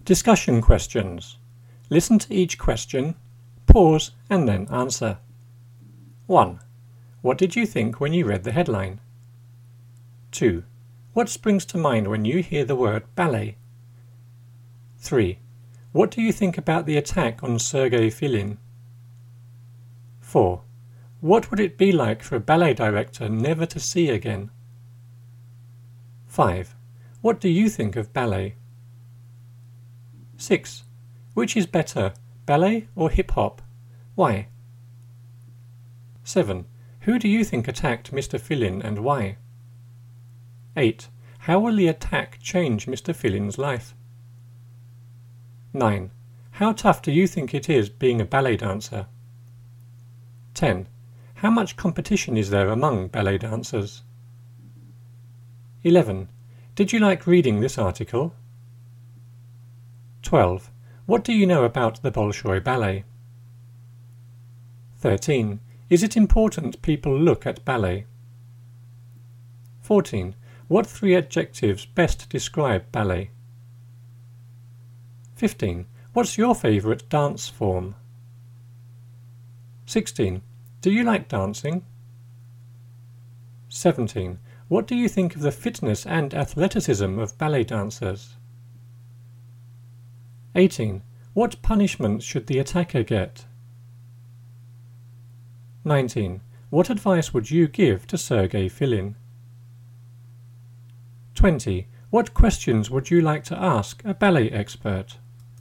Discussion questions. Listen to each question, pause and then answer. 1. What did you think when you read the headline? 2. What springs to mind when you hear the word ballet? 3. What do you think about the attack on Sergei Filin? 4. What would it be like for a ballet director never to see again? 5. What do you think of ballet? 6. Which is better, ballet or hip-hop? Why? 7. Who do you think attacked Mr. Filin and why? 8. How will the attack change Mr. Filin's life? 9. How tough do you think it is being a ballet dancer? 10. How much competition is there among ballet dancers? 11. Did you like reading this article? 12. What do you know about the Bolshoi Ballet? 13. Is it important people look at ballet? 14. What 3 adjectives best describe ballet? 15. What's your favourite dance form? 16. Do you like dancing? 17. What do you think of the fitness and athleticism of ballet dancers? 18. What punishment should the attacker get? 19. What advice would you give to Sergei Filin? 20. What questions would you like to ask a ballet expert?